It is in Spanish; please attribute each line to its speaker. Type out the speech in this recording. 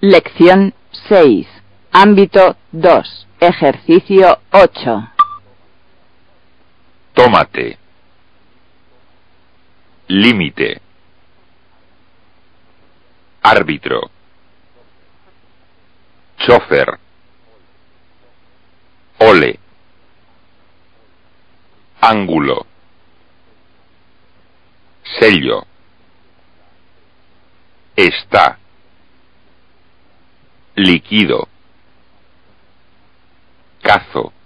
Speaker 1: Lección 6. Ámbito 2. Ejercicio 8.
Speaker 2: Tómate. Límite. Árbitro. Chofer. Ole. Ángulo. Sello. Está. Líquido. Cazo.